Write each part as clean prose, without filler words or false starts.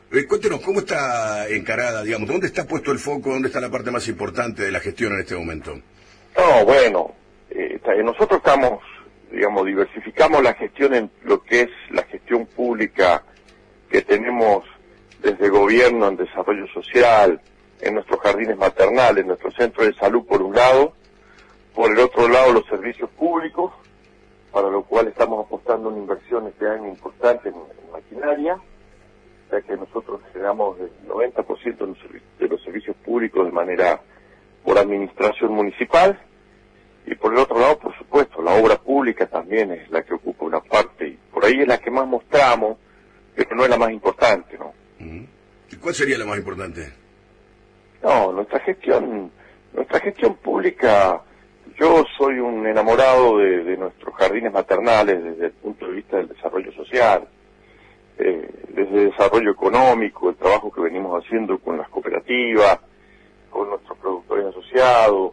Cuéntenos, ¿cómo está encarada, digamos, dónde está puesto el foco, dónde está la parte más importante de la gestión en este momento? No, bueno, nosotros estamos, digamos, diversificamos la gestión en lo que es la gestión pública que tenemos desde gobierno, en desarrollo social, en nuestros jardines maternales, en nuestros centros de salud por un lado, por el otro lado los servicios públicos, para lo cual estamos apostando una inversión este año importante en maquinaria, ya que nosotros generamos el 90% de los servicios públicos de manera por administración municipal, y por el otro lado, por supuesto, la obra pública también es la que ocupa una parte, y por ahí es la que más mostramos, pero no es la más importante, ¿no? ¿Y cuál sería la más importante? No, nuestra gestión pública, yo soy un enamorado de nuestros jardines maternales desde el punto de vista del desarrollo social, desde el desarrollo económico, el trabajo que venimos haciendo con las cooperativas, con nuestros productores asociados,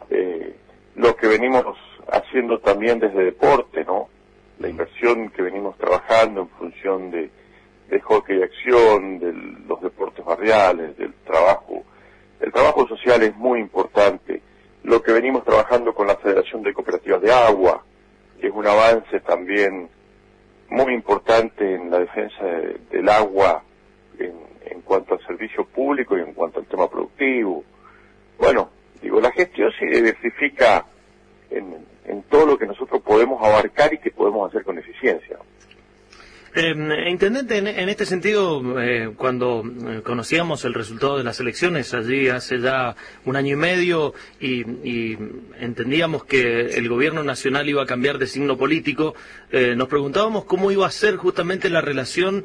lo que venimos haciendo también desde deporte, ¿no? La inversión que venimos trabajando en función de hockey y acción, de los deportes barriales, del trabajo. El trabajo social es muy importante. Lo que venimos trabajando con la Federación de Cooperativas de Agua, que es un avance también muy importante en la defensa del agua en cuanto al servicio público y en cuanto al tema productivo. Bueno, digo, la gestión se diversifica en todo lo que nosotros podemos abarcar y que podemos hacer con eficiencia. Intendente, en este sentido, cuando conocíamos el resultado de las elecciones allí hace ya un año y medio y entendíamos que el gobierno nacional iba a cambiar de signo político, nos preguntábamos cómo iba a ser justamente la relación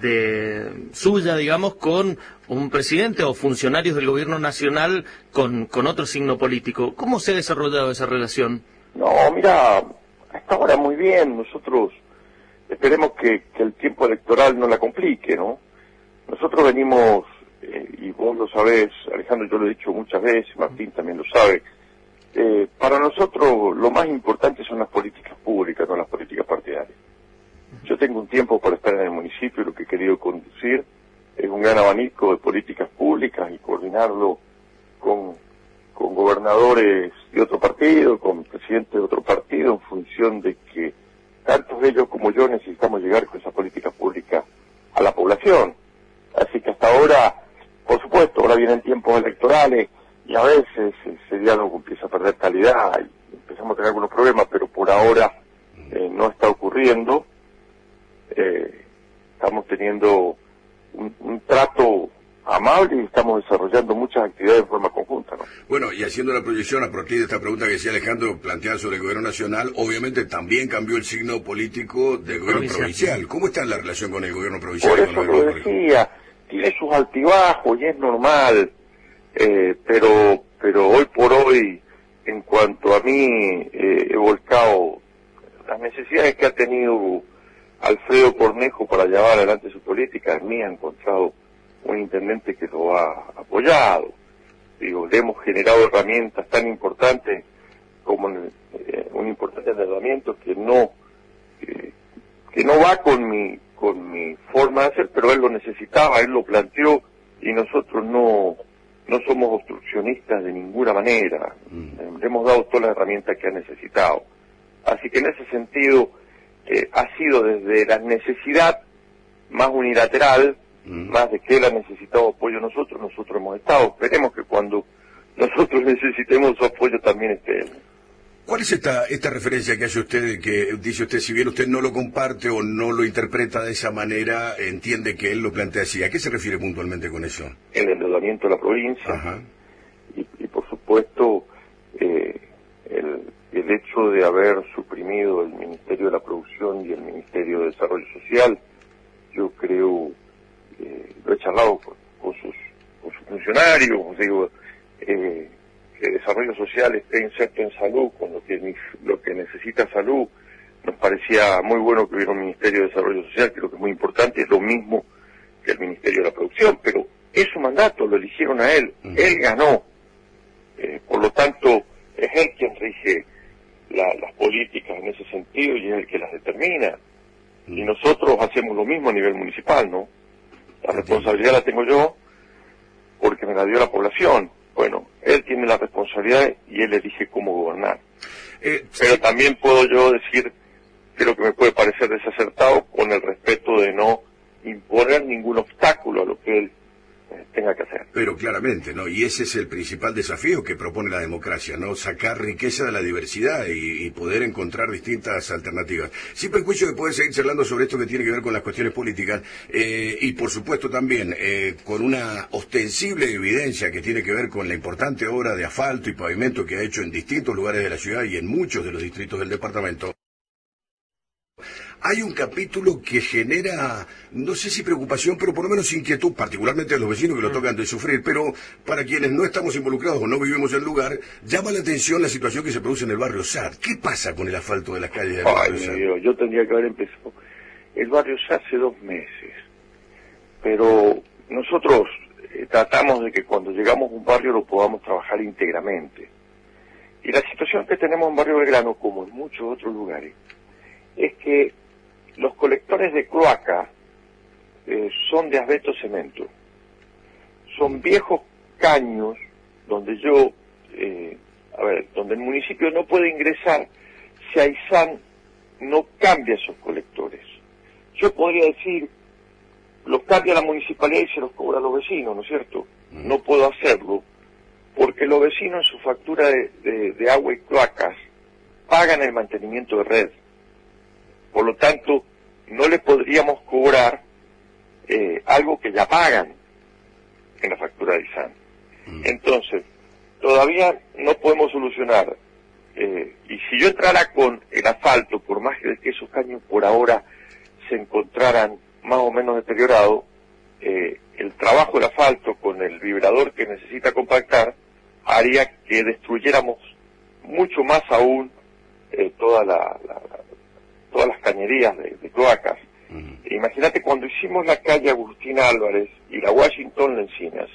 suya, digamos, con un presidente o funcionarios del gobierno nacional con otro signo político. ¿Cómo se ha desarrollado esa relación? No, mira, hasta ahora muy bien. Nosotros esperemos que el tiempo electoral no la complique, ¿no? Nosotros venimos, y vos lo sabés, Alejandro, yo lo he dicho muchas veces, Martín también lo sabe, para nosotros lo más importante son las políticas públicas, no las políticas partidarias. Yo tengo un tiempo para estar en el municipio y lo que he querido conducir es un gran abanico de políticas públicas y coordinarlo con gobernadores de otro partido, con presidentes de otro partido, en función de que tantos de ellos como yo necesitamos llegar con esa política pública a la población. Así que hasta ahora, por supuesto, ahora vienen tiempos electorales y a veces ese diálogo empieza a perder calidad y empezamos a tener algunos problemas, pero por ahora no está ocurriendo. Estamos teniendo un trato amable y estamos desarrollando muchas actividades de forma conjunta, ¿no? Bueno, y haciendo la proyección a partir de esta pregunta que decía Alejandro, planteada sobre el gobierno nacional, obviamente también cambió el signo político del gobierno provincial. ¿Cómo está la relación con el gobierno provincial? Por eso lo decía, tiene sus altibajos y es normal, pero hoy por hoy, en cuanto a mí, he volcado las necesidades que ha tenido Alfredo Cornejo para llevar adelante su política. En mí ha encontrado un intendente que lo ha apoyado. Digo, le hemos generado herramientas tan importantes como un importante endeudamiento que no va con mi forma de hacer, pero él lo necesitaba, él lo planteó y nosotros no somos obstruccionistas de ninguna manera. Le hemos dado todas las herramientas que ha necesitado. Así que en ese sentido ha sido desde la necesidad más unilateral, más de que él ha necesitado apoyo nosotros hemos estado. Esperemos que cuando nosotros necesitemos su apoyo también esté él. ¿Cuál es esta referencia que hace usted, que dice usted, si bien usted no lo comparte o no lo interpreta de esa manera, entiende que él lo plantea así? ¿A qué se refiere puntualmente con eso? El endeudamiento de la provincia. Ajá. Y por supuesto el hecho de haber suprimido el Ministerio de la Producción y el Ministerio de Desarrollo Social. Yo creo, lo he charlado con sus funcionarios, digo, que desarrollo social esté inserto en salud, con lo que necesita salud. Nos parecía muy bueno que hubiera un Ministerio de Desarrollo Social, creo que es muy importante, es lo mismo que el Ministerio de la Producción, pero es su mandato, lo eligieron a él, él ganó, por lo tanto es él quien rige las políticas en ese sentido y es el que las determina, y nosotros hacemos lo mismo a nivel municipal, ¿no? La responsabilidad la tengo yo porque me la dio la población. Bueno, él tiene la responsabilidad y él elige cómo gobernar. Pero también puedo yo decir que lo que me puede parecer desacertado con el respeto de no imponer ningún obstáculo a lo que él tenga que hacer. Pero claramente, ¿no? Y ese es el principal desafío que propone la democracia, ¿no? Sacar riqueza de la diversidad y poder encontrar distintas alternativas. Sin perjuicio de poder seguir charlando sobre esto que tiene que ver con las cuestiones políticas y por supuesto también con una ostensible evidencia que tiene que ver con la importante obra de asfalto y pavimento que ha hecho en distintos lugares de la ciudad y en muchos de los distritos del departamento. Hay un capítulo que genera, no sé si preocupación, pero por lo menos inquietud, particularmente a los vecinos que lo tocan de sufrir, pero para quienes no estamos involucrados o no vivimos en el lugar, llama la atención la situación que se produce en el barrio SAT. ¿Qué pasa con el asfalto de las calles del barrio SAT? Dios, yo tendría que haber empezado el barrio SAT hace 2 meses, pero nosotros tratamos de que cuando llegamos a un barrio lo podamos trabajar íntegramente. Y la situación que tenemos en Barrio Belgrano, como en muchos otros lugares, es que los colectores de cloaca son de asbesto cemento. Son viejos caños donde donde el municipio no puede ingresar si Aysán no cambia esos colectores. Yo podría decir, los cambia la municipalidad y se los cobra a los vecinos, ¿no es cierto? No puedo hacerlo, porque los vecinos en su factura de agua y cloacas pagan el mantenimiento de red. Por lo tanto, no le podríamos cobrar algo que ya pagan en la factura de Aysán. Entonces, todavía no podemos solucionar. Y si yo entrara con el asfalto, por más que esos caños por ahora se encontraran más o menos deteriorados, el trabajo del asfalto con el vibrador que necesita compactar haría que destruyéramos mucho más aún todas las cañerías de cloacas. Imagínate cuando hicimos la calle Agustín Álvarez y la Washington Lencinas,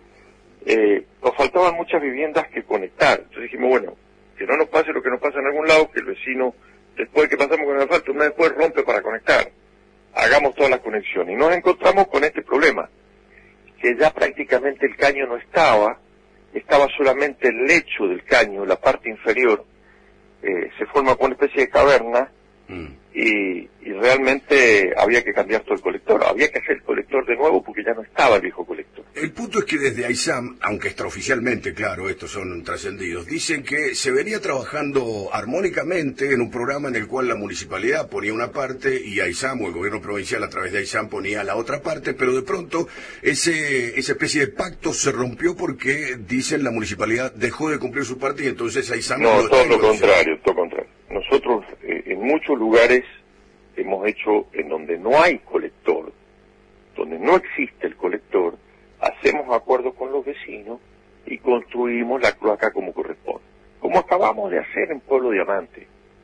nos faltaban muchas viviendas que conectar. Entonces dijimos, bueno, que no nos pase lo que nos pasa en algún lado, que el vecino, después de que pasamos con el asfalto, un mes después rompe para conectar. Hagamos todas las conexiones. Y nos encontramos con este problema, que ya prácticamente el caño no estaba solamente el lecho del caño, la parte inferior, se forma con una especie de caverna, y realmente había que cambiar todo el colector, había que hacer el colector de nuevo porque ya no estaba el viejo colector. El punto es que desde Aysán, aunque extraoficialmente, claro, estos son trascendidos, dicen que se venía trabajando armónicamente en un programa en el cual la municipalidad ponía una parte y Aysán o el gobierno provincial a través de Aysán ponía la otra parte, pero de pronto esa especie de pacto se rompió porque, dicen, la municipalidad dejó de cumplir su parte y entonces Aysán... No, todo lo contrario. Nosotros en muchos lugares hemos hecho en donde no hay colector, donde no existe el colector, hacemos acuerdos con los vecinos y construimos la cloaca como corresponde. Como acabamos de hacer en Pueblo Diamante,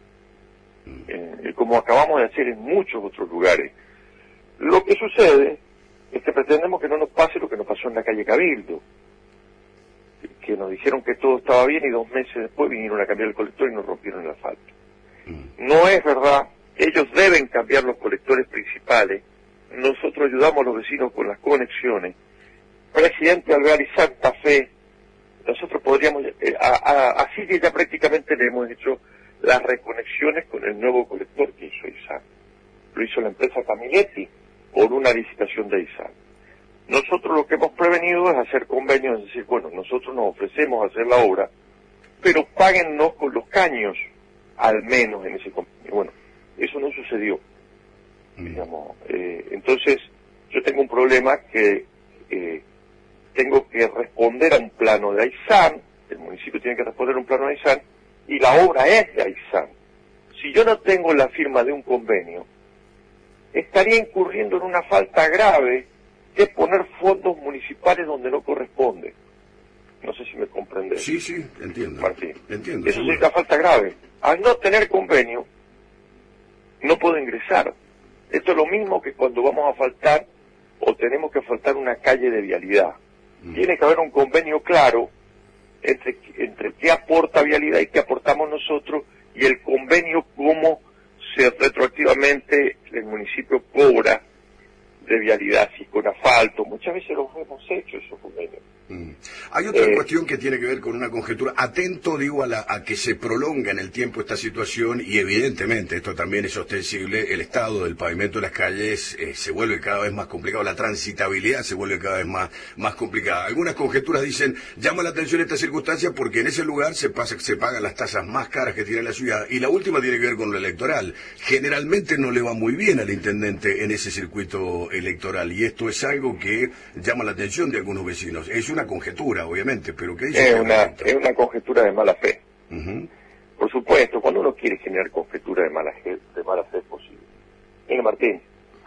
como acabamos de hacer en muchos otros lugares. Lo que sucede es que pretendemos que no nos pase lo que nos pasó en la calle Cabildo, que nos dijeron que todo estaba bien y 2 meses después vinieron a cambiar el colector y nos rompieron el asfalto. No es verdad, ellos deben cambiar los colectores principales, nosotros ayudamos a los vecinos con las conexiones. Presidente Alvear y Santa Fe, nosotros podríamos, así que ya prácticamente le hemos hecho las reconexiones con el nuevo colector que hizo Aysán. Lo hizo la empresa Camiletti por una licitación de Aysán. Nosotros lo que hemos prevenido es hacer convenios, es decir, bueno, nosotros nos ofrecemos a hacer la obra, pero páguennos con los caños, al menos en ese convenio. Bueno, eso no sucedió, digamos. Entonces, yo tengo un problema que tengo que responder a un plano de Aysán, el municipio tiene que responder a un plano de Aysán, y la obra es de Aysán. Si yo no tengo la firma de un convenio, estaría incurriendo en una falta grave que es poner fondos municipales donde no corresponde. No sé si me comprendes. Sí, entiendo. Martín. Entiendo. Eso sí es una falta grave. Al no tener convenio, no puedo ingresar. Esto es lo mismo que cuando vamos a asfaltar o tenemos que asfaltar una calle de vialidad. Tiene que haber un convenio claro entre qué aporta vialidad y qué aportamos nosotros, y el convenio cómo se retroactivamente el municipio cobra de vialidad, sí, con asfalto. Muchas veces los hemos hecho esos convenios. Hay otra cuestión que tiene que ver con una conjetura. Atento, digo, a que se prolonga en el tiempo esta situación y evidentemente esto también es ostensible. El estado del pavimento de las calles se vuelve cada vez más complicado, la transitabilidad se vuelve cada vez más complicada. Algunas conjeturas dicen, llama la atención esta circunstancia porque en ese lugar se pagan las tasas más caras que tiene la ciudad. Y la última tiene que ver con lo electoral. Generalmente no le va muy bien al intendente en ese circuito electoral y esto es algo que llama la atención de algunos vecinos. Es una conjetura, obviamente, pero ¿qué dice? Es una conjetura de mala fe. Por supuesto, cuando uno quiere generar conjetura de mala fe es posible. Mira, Martín,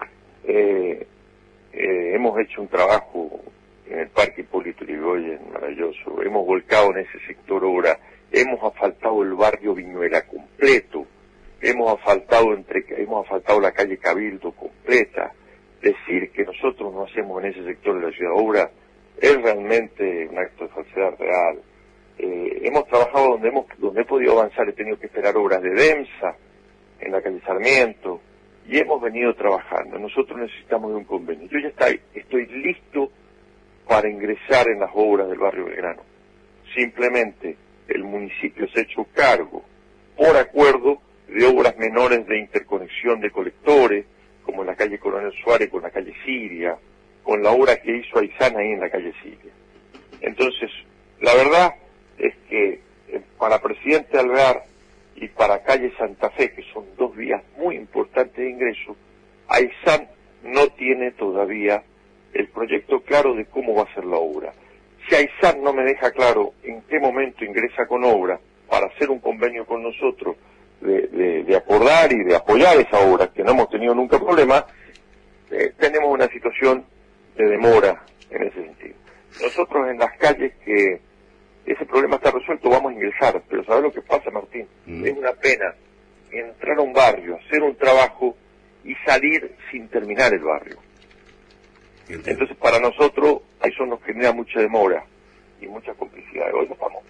hemos hecho un trabajo en el Parque Hipólito Yrigoyen maravilloso, hemos volcado en ese sector obra, hemos asfaltado el barrio Viñuela completo, hemos asfaltado la calle Cabildo completa. Decir que nosotros no hacemos en ese sector de la ciudad obra es realmente un acto de falsedad real. Hemos trabajado donde he podido avanzar, he tenido que esperar obras de DEMSA en la calle Sarmiento y hemos venido trabajando. Nosotros necesitamos de un convenio. Yo ya estoy listo para ingresar en las obras del barrio Belgrano. Simplemente el municipio se ha hecho cargo por acuerdo de obras menores de interconexión de colectores, como en la calle Coronel Suárez con la calle Siria, con la obra que hizo Aizán ahí en la calle Siria. Entonces, la verdad es que para Presidente Alvear y para calle Santa Fe, que son dos vías muy importantes de ingreso, Aizán no tiene todavía el proyecto claro de cómo va a ser la obra. Si Aizán no me deja claro en qué momento ingresa con obra para hacer un convenio con nosotros de acordar y de apoyar esa obra, que no hemos tenido nunca problema, tenemos una situación de demora en ese sentido. Nosotros en las calles que ese problema está resuelto vamos a ingresar, pero ¿sabes lo que pasa, Martín? Es una pena entrar a un barrio, hacer un trabajo y salir sin terminar el barrio. Entonces para nosotros eso nos genera mucha demora y mucha complicidad. Hoy estamos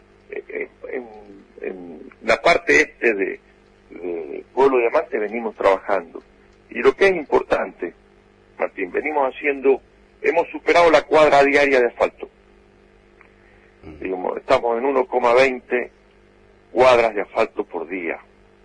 en la parte este de Pueblo Diamante venimos trabajando. Y lo que es importante, Martín, hemos superado la cuadra diaria de asfalto. Digamos, estamos en 1,20 cuadras de asfalto por día.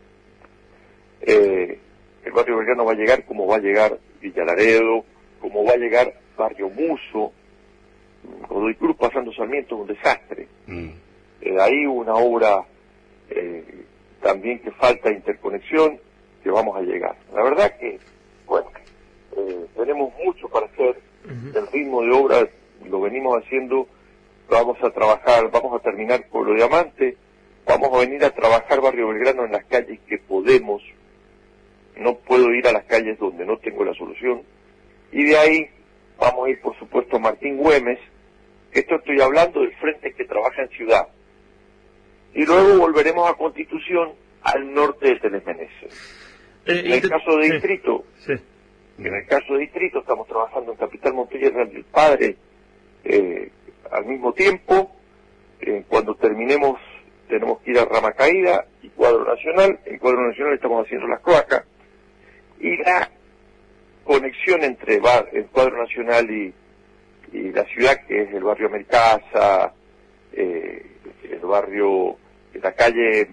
El barrio Belgrano va a llegar como va a llegar Villa Laredo, como va a llegar Barrio Muso, Godoy Cruz pasando Sarmiento, un desastre. Ahí una obra también que falta interconexión, que vamos a llegar. La verdad que, bueno, tenemos mucho para hacer, el ritmo de obra lo venimos haciendo, vamos a trabajar, vamos a terminar Pueblo Diamante, vamos a venir a trabajar Barrio Belgrano en las calles que podemos, no puedo ir a las calles donde no tengo la solución, y de ahí vamos a ir por supuesto a Martín Güemes, esto estoy hablando del frente que trabaja en Ciudad, y luego volveremos a Constitución al norte de Teles Meneses. En el caso de Distrito, en el caso de Distrito estamos trabajando en Capital Montoya y Real del Padre al mismo tiempo. Cuando terminemos tenemos que ir a Rama Caída y Cuadro Nacional. En Cuadro Nacional estamos haciendo las cloacas y la conexión entre el Cuadro Nacional y la ciudad, que es el barrio Americasa, el barrio, la calle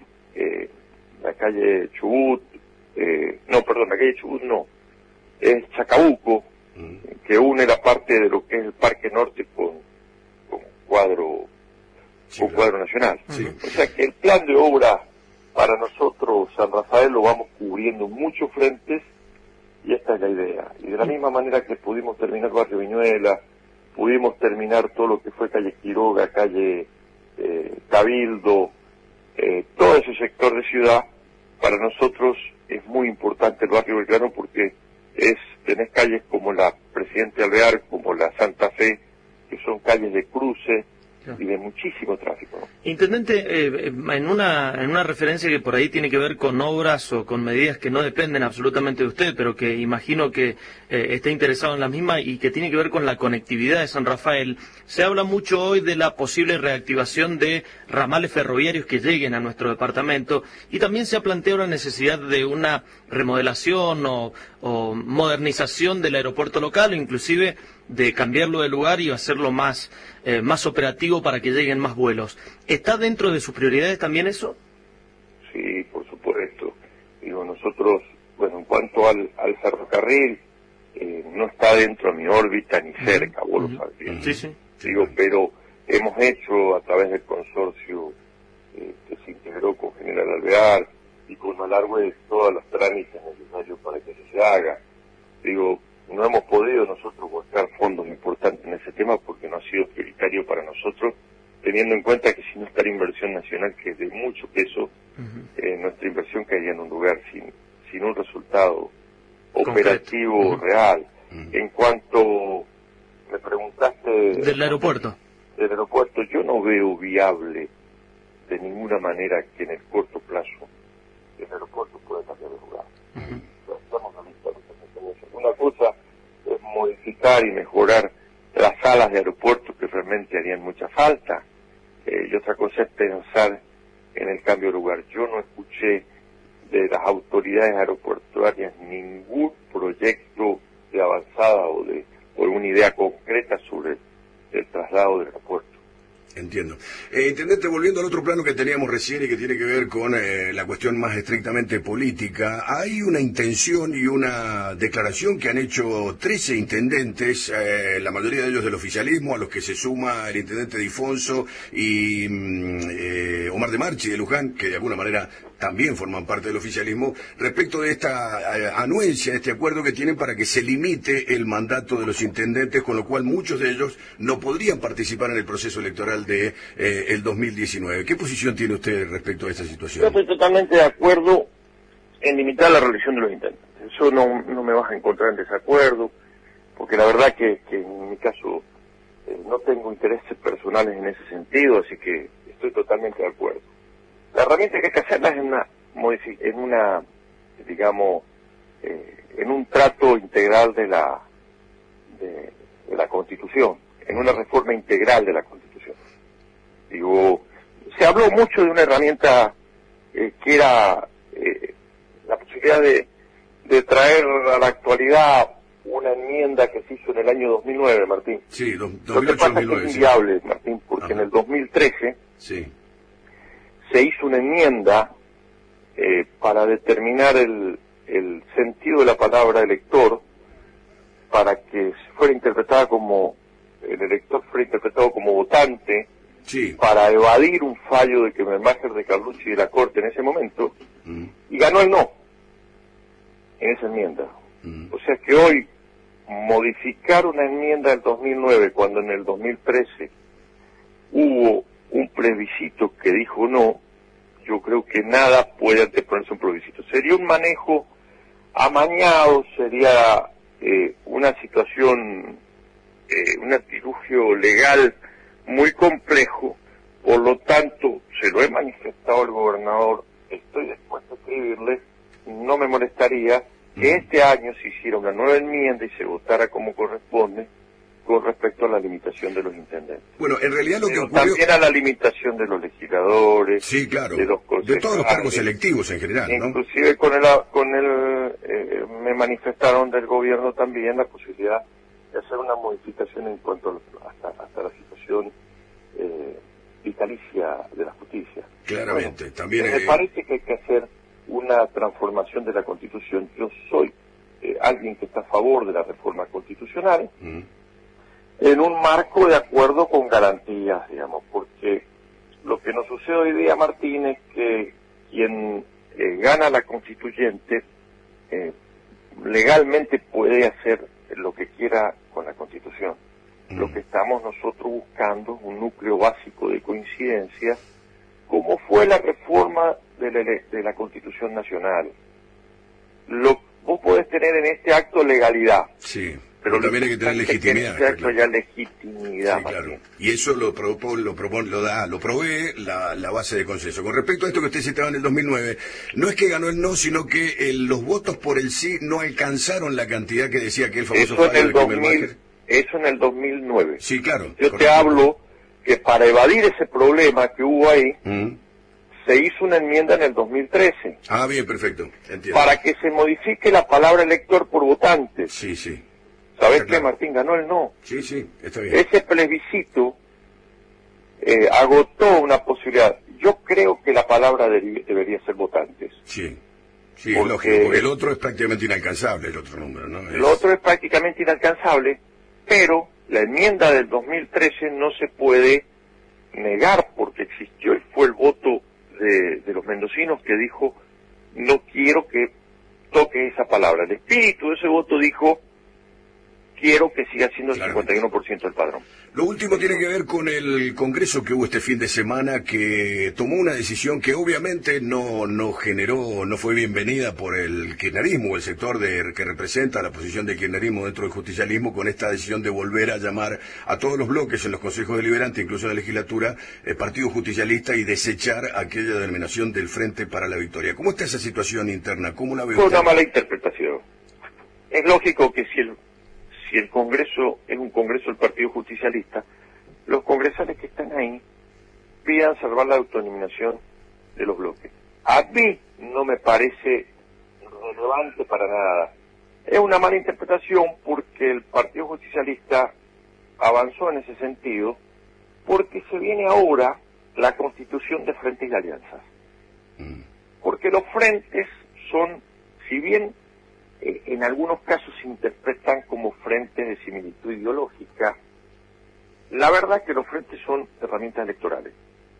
Chubut, la calle Chubut no, es Chacabuco, que une la parte de lo que es el Parque Norte con Cuadro Nacional. O sea que el plan de obra para nosotros, San Rafael, lo vamos cubriendo en muchos frentes y esta es la idea. Y de la misma manera que pudimos terminar Barrio Viñuela, pudimos terminar todo lo que fue calle Quiroga, calle Cabildo, todo ese sector de ciudad, para nosotros es muy importante el barrio Belgrano porque tenés calles como la Presidente Alvear, como la Santa Fe, que son calles de cruce, y de muchísimo tráfico, ¿no? Intendente, en una referencia que por ahí tiene que ver con obras o con medidas que no dependen absolutamente de usted, pero que imagino que está interesado en la misma y que tiene que ver con la conectividad de San Rafael, se habla mucho hoy de la posible reactivación de ramales ferroviarios que lleguen a nuestro departamento y también se ha planteado la necesidad de una remodelación o modernización del aeropuerto local, inclusive de cambiarlo de lugar y hacerlo más operativo para que lleguen más vuelos. ¿Está dentro de sus prioridades también eso? Sí, por supuesto. Digo, nosotros, bueno, en cuanto al ferrocarril, no está dentro de mi órbita ni cerca, vos lo sabés bien. Sí, sí. Digo, pero hemos hecho a través del consorcio que se integró con General Alvear y con Malargüe todos los trámites necesarios para que eso se haga. Digo, no hemos podido nosotros buscar fondos importantes en ese tema porque no ha sido prioritario para nosotros, teniendo en cuenta que si no está la inversión nacional, que es de mucho peso, nuestra inversión caería en un lugar sin un resultado operativo real. En cuanto me preguntaste del aeropuerto, yo no veo viable de ninguna manera que en el corto plazo el aeropuerto pueda cambiar de lugar. Estamos analizando eso. Una cosa es modificar y mejorar las salas de aeropuerto que realmente harían mucha falta, y otra cosa es pensar en el cambio de lugar. Yo no escuché de las autoridades aeroportuarias ningún proyecto de avanzada o una idea concreta sobre el traslado del aeropuerto. Entiendo. Intendente, volviendo al otro plano que teníamos recién y que tiene que ver con la cuestión más estrictamente política, hay una intención y una declaración que han hecho 13 intendentes, la mayoría de ellos del oficialismo, a los que se suma el intendente Difonso y Omar de Marchi de Luján, que de alguna manera también forman parte del oficialismo, respecto de esta anuencia, este acuerdo que tienen para que se limite el mandato de los intendentes, con lo cual muchos de ellos no podrían participar en el proceso electoral de el 2019. ¿Qué posición tiene usted respecto a esta situación? Yo estoy totalmente de acuerdo en limitar la reelección de los intendentes. Eso no me vas a encontrar en desacuerdo, porque la verdad que en mi caso no tengo intereses personales en ese sentido, así que estoy totalmente de acuerdo. La herramienta que hay que hacerla es en un trato integral de la Constitución, en una reforma integral de la Constitución. Digo, se habló mucho de una herramienta que era la posibilidad de traer a la actualidad una enmienda que se hizo en el año 2009, Martín. Sí, 2008-2009. Lo que pasa es que es inviable, Martín, porque en el 2013 se hizo una enmienda para determinar el sentido de la palabra elector, para que fuera interpretada como, el elector fuera interpretado como votante, para evadir un fallo de que Mermáger de Carlucci de la Corte en ese momento, y ganó el no en esa enmienda. O sea que hoy modificar una enmienda del 2009 cuando en el 2013 hubo un plebiscito que dijo no, yo creo que nada puede anteponerse un plebiscito. Sería un manejo amañado, sería una situación, un artilugio legal muy complejo. Por lo tanto, se lo he manifestado al gobernador, estoy dispuesto a escribirle, no me molestaría que este año se hiciera una nueva enmienda y se votara como corresponde con respecto a la limitación de los intendentes. Bueno, en realidad lo que ocurrió... También a la limitación de los legisladores, sí, claro, de los de todos los cargos electivos en general, ¿no? Inclusive me manifestaron del gobierno también la posibilidad de hacer una modificación en cuanto hasta la situación vitalicia de la justicia. Claramente, bueno, también... Me parece que hay que hacer una transformación de la Constitución. Yo soy alguien que está a favor de la reforma constitucional, en un marco de acuerdo con garantías, digamos, porque lo que nos sucede hoy día, Martín, es que quien gana la constituyente legalmente puede hacer lo que quiera con la Constitución. Lo que estamos nosotros buscando es un núcleo básico de coincidencia, como fue la reforma de la Constitución Nacional. Vos podés tener en este acto legalidad, Pero también hay que tener legitimidad. Que haya legitimidad. Sí, claro. Y eso lo provee la base de consenso. Con respecto a esto que usted citaba en el 2009, no es que ganó el no, sino que los votos por el sí no alcanzaron la cantidad que decía que el famoso fallo del Kemmelmacher. Eso en el 2009. Sí, claro. Yo correcto. Te hablo que para evadir ese problema que hubo ahí, se hizo una enmienda en el 2013. Ah, bien, perfecto. Entiendo. Para que se modifique la palabra elector por votantes. Sí, sí. ¿Sabés qué, claro. Martín? Ganó el no. Sí, sí, está bien. Ese plebiscito agotó una posibilidad. Yo creo que la palabra debería ser votantes. Sí, sí, es lógico, porque el otro es prácticamente inalcanzable, el otro número, ¿no? El otro es prácticamente inalcanzable, pero la enmienda del 2013 no se puede negar porque existió y fue el voto de los mendocinos que dijo, no quiero que toque esa palabra. El espíritu de ese voto dijo, quiero que siga siendo el 51% del padrón. Lo último tiene que ver con el congreso que hubo este fin de semana, que tomó una decisión que obviamente no fue bienvenida por el kirchnerismo, el sector que representa la posición del kirchnerismo dentro del justicialismo, con esta decisión de volver a llamar a todos los bloques en los consejos deliberantes, incluso en la legislatura, partido justicialista, y desechar aquella denominación del Frente para la Victoria. ¿Cómo está esa situación interna? ¿Cómo la ve usted? Fue una mala interpretación. Es lógico que si el Congreso es un Congreso del Partido Justicialista, los congresales que están ahí pidan salvar la autodenominación de los bloques. A mí no me parece relevante para nada. Es una mala interpretación porque el Partido Justicialista avanzó en ese sentido, porque se viene ahora la constitución de frentes y alianzas. Porque los frentes son, si bien en algunos casos se interpretan como frentes de similitud ideológica, la verdad es que los frentes son herramientas electorales.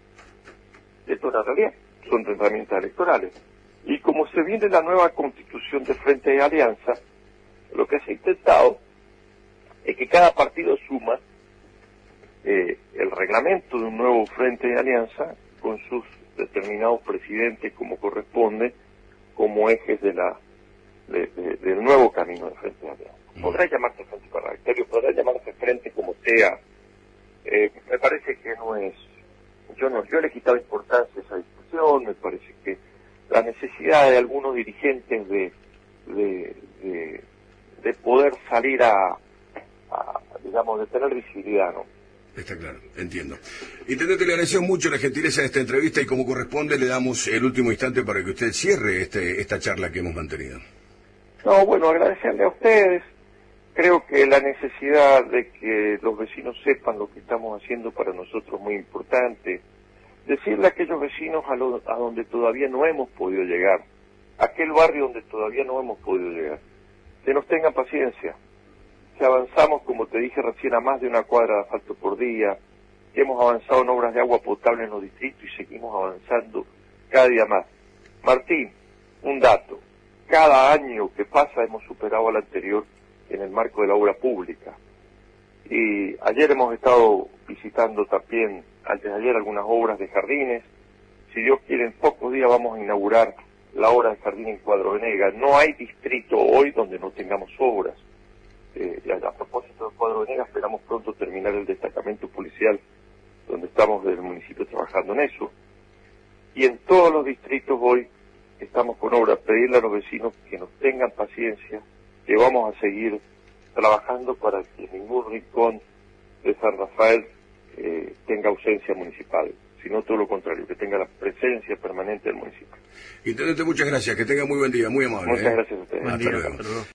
De toda realidad, son herramientas electorales. Y como se viene la nueva constitución de frente de alianza, lo que se ha intentado es que cada partido suma el reglamento de un nuevo frente de alianza con sus determinados presidentes como corresponde, como ejes del nuevo camino de frente de alianza. Podrá llamarse Frente para la Victoria, podrá llamarse frente como sea. Me parece que no es... Yo le he quitado importancia a esa discusión. Me parece que la necesidad de algunos dirigentes de poder salir digamos, de tener visibilidad, ¿no? Está claro, entiendo. Intendente, le agradecemos mucho la gentileza de esta entrevista y como corresponde le damos el último instante para que usted cierre esta charla que hemos mantenido. No, bueno, agradecerle a ustedes. Creo que la necesidad de que los vecinos sepan lo que estamos haciendo para nosotros es muy importante. Decirle a aquellos vecinos a donde todavía no hemos podido llegar, a aquel barrio donde todavía no hemos podido llegar, que nos tengan paciencia, que avanzamos, como te dije recién, a más de una cuadra de asfalto por día, que hemos avanzado en obras de agua potable en los distritos y seguimos avanzando cada día más. Martín, un dato, cada año que pasa hemos superado al anterior en el marco de la obra pública. Y ayer hemos estado visitando también, antes de ayer, algunas obras de jardines. Si Dios quiere, en pocos días vamos a inaugurar la obra de jardín en Cuadro Venegas. No hay distrito hoy donde no tengamos obras. A propósito de Cuadro Venegas, esperamos pronto terminar el destacamento policial donde estamos desde el municipio trabajando en eso. Y en todos los distritos hoy estamos con obras. Pedirle a los vecinos que nos tengan paciencia, que vamos a seguir trabajando para que ningún rincón de San Rafael tenga ausencia municipal, sino todo lo contrario, que tenga la presencia permanente del municipio. Intendente, muchas gracias, que tenga muy buen día, muy amable. Muchas gracias a ustedes. Buen día. Hasta luego.